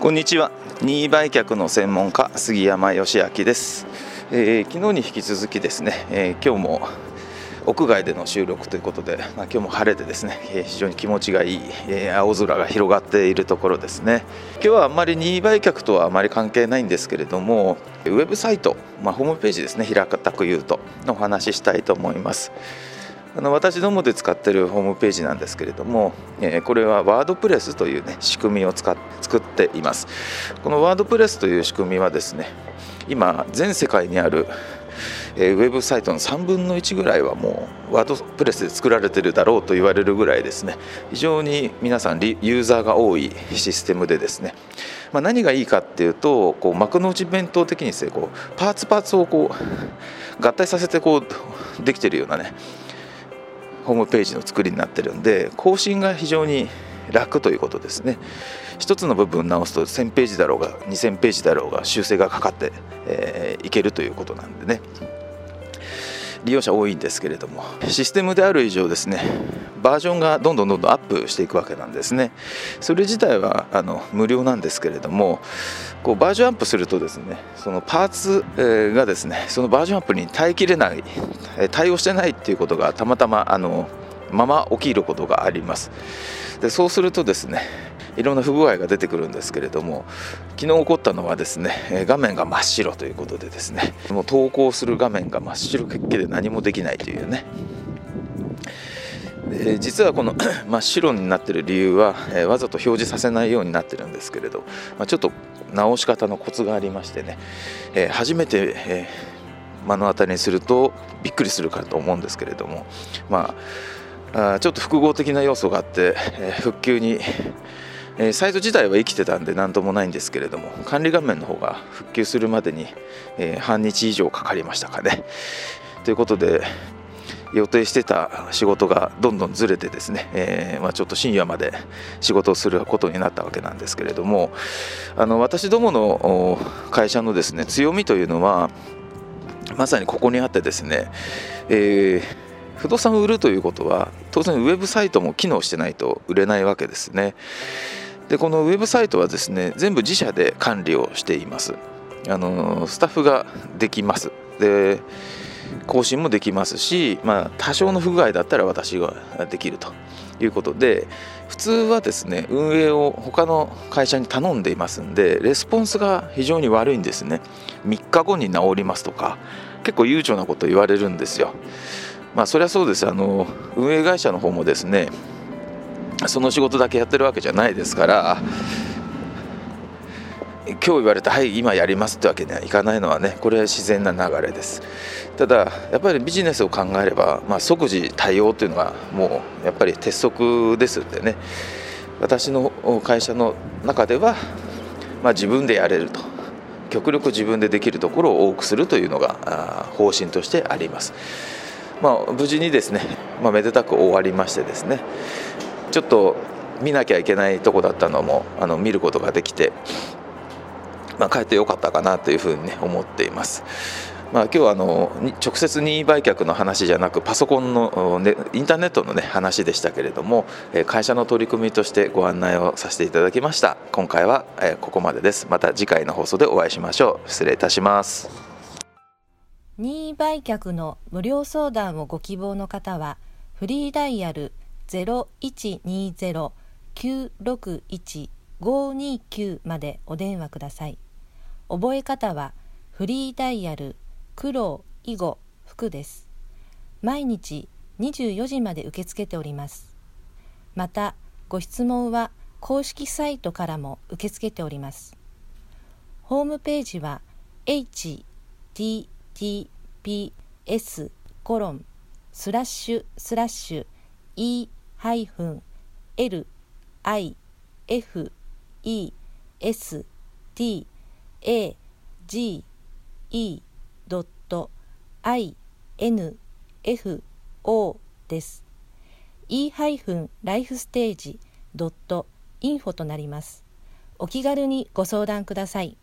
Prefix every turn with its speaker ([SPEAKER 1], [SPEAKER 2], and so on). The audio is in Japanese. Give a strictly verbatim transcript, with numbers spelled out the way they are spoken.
[SPEAKER 1] こんにちは。任意売却の専門家杉山義明です。えー、昨日に引き続きですね、えー、今日も屋外での収録ということで、まあ、今日も晴れてですね、えー、非常に気持ちがいい、えー、青空が広がっているところですね。今日はあんまり任意売却とはあまり関係ないんですけれども、ウェブサイト、まあ、ホームページですね、平たく言うとのお話ししたいと思います。あの私どもで使っているホームページなんですけれども、えー、これはワードプレスという、ね、仕組みを使っ作っています。このワードプレスという仕組みはですね、今全世界にある、えー、ウェブサイトのさんぶんのいちぐらいはもうワードプレスで作られているだろうと言われるぐらいですね、非常に皆さんユーザーが多いシステムでですね、まあ、何がいいかっていうと、こう幕の内弁当的にですね、こうパーツパーツをこう合体させてこうできているようなねホームページの作りになってるんで、更新が非常に楽ということですね。一つの部分直すとせんページだろうがにせんページだろうが修正がかかって、えー、いけるということなんでね、利用者多いんですけれども、システムである以上ですね、バージョンがどんどんどんどんアップしていくわけなんですね。それ自体はあの無料なんですけれども、こうバージョンアップするとですね、そのパーツがですね、そのバージョンアップに耐えきれない、対応してないっていうことがたまたまあのまま起きることがあります。でそうするとですね、いろんな不具合が出てくるんですけれども、昨日起こったのはですね、画面が真っ白ということでですね、もう投稿する画面が真っ白けっけで何もできないというね。で実はこの真っ白になっている理由は、えー、わざと表示させないようになってるんですけれど、まあ、ちょっと直し方のコツがありましてね、えー、初めて、えー、目の当たりにするとびっくりするかと思うんですけれども、まあ、あちょっと複合的な要素があって、えー、復旧に、えー、サイト自体は生きてたんで何ともないんですけれども、管理画面の方が復旧するまでに、えー、半日以上かかりましたかね。ということで予定してた仕事がどんどんずれてですね、えーまあ、ちょっと深夜まで仕事をすることになったわけなんですけれども、あの私どもの会社のですね強みというのはまさにここにあってですね、えー、不動産を売るということは当然ウェブサイトも機能してないと売れないわけですね。でこのウェブサイトはですね全部自社で管理をしています。あのスタッフができます。で更新もできますし、まあ、多少の不具合だったら私ができるということで、普通はですね運営を他の会社に頼んでいますんで、レスポンスが非常に悪いんですね。みっかごに治りますとか結構悠長なこと言われるんですよ。まあそりゃそうです。あの運営会社の方もですねその仕事だけやってるわけじゃないですから、今日言われたはい今やりますってわけにはいかないのはね、これは自然な流れです。ただやっぱりビジネスを考えれば、まあ、即時対応というのがもうやっぱり鉄則ですんでね、私の会社の中では、まあ、自分でやれると、極力自分でできるところを多くするというのが方針としてあります。まあ、無事にですね、まあ、めでたく終わりましてですね、ちょっと見なきゃいけないとこだったのもあの見ることができて、まあ、帰ってよかったかなというふうに、ね、思っています。まあ、今日はあの直接任意売却の話じゃなくパソコンの、ね、インターネットの、ね、話でしたけれども、会社の取り組みとしてご案内をさせていただきました。今回はここまでです。また次回の放送でお会いしましょう。失礼いたします。
[SPEAKER 2] 任意売却の無料相談をご希望の方はフリーダイヤル ゼロいちにゼロ きゅうろくいち ごにきゅう までお電話ください。覚え方はフリーダイヤル黒囲碁福です。毎日にじゅうよじまで受け付けております。またご質問は公式サイトからも受け付けております。ホームページは エイチティーティーピーエス コロンスラッシュスラッシュ イー ハイフン エル アイ エフ イー エス ティー エー ジー イー ドット アイ エヌ エフ オー です。e ハイフンライフステージドットインフォとなります。お気軽にご相談ください。